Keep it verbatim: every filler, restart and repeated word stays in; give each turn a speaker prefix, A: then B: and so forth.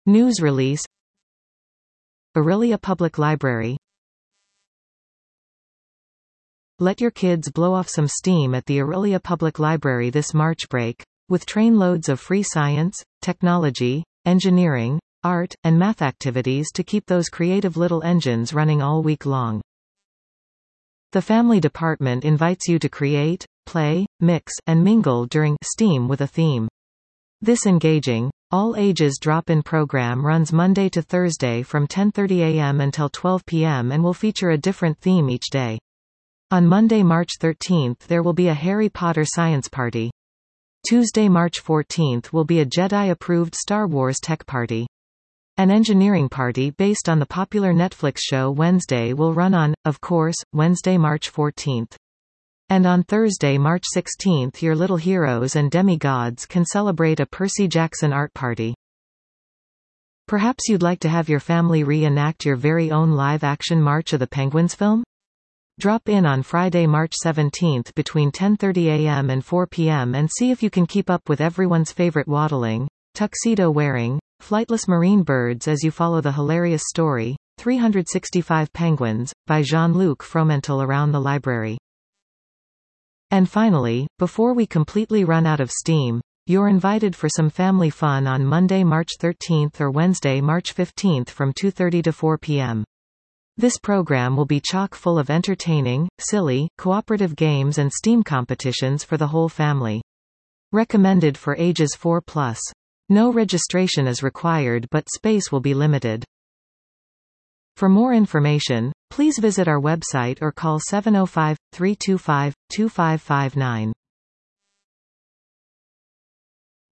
A: News release. Orillia Public Library. Let your kids blow off some steam at the Orillia Public Library this March break, with trainloads of free science, technology, engineering, art, and math activities to keep those creative little engines running all week long. The Family Department invites you to create, play, mix, and mingle during STEAM with a theme. This engaging, all-ages drop-in program runs Monday to Thursday from ten thirty a m until twelve p m and will feature a different theme each day. On Monday, March thirteenth, there will be a Harry Potter science party. Tuesday, March fourteenth will be a Jedi-approved Star Wars tech party. An engineering party based on the popular Netflix show Wednesday will run on, of course, Wednesday, March fourteenth. And on Thursday, March sixteenth, your little heroes and demigods can celebrate a Percy Jackson art party. Perhaps you'd like to have your family reenact your very own live-action March of the Penguins film? Drop in on Friday, March seventeenth between ten thirty a m and four p m and see if you can keep up with everyone's favorite waddling, tuxedo-wearing, flightless marine birds as you follow the hilarious story, three hundred sixty-five Penguins, by Jean-Luc Fromental around the library. And finally, before we completely run out of steam, you're invited for some family fun on Monday, March thirteenth or Wednesday, March fifteenth from two thirty to four p m This program will be chock full of entertaining, silly, cooperative games and STEAM competitions for the whole family. Recommended for ages four plus. No registration is required, but space will be limited. For more information, please visit our website or call seven oh five, three two five, two five five nine.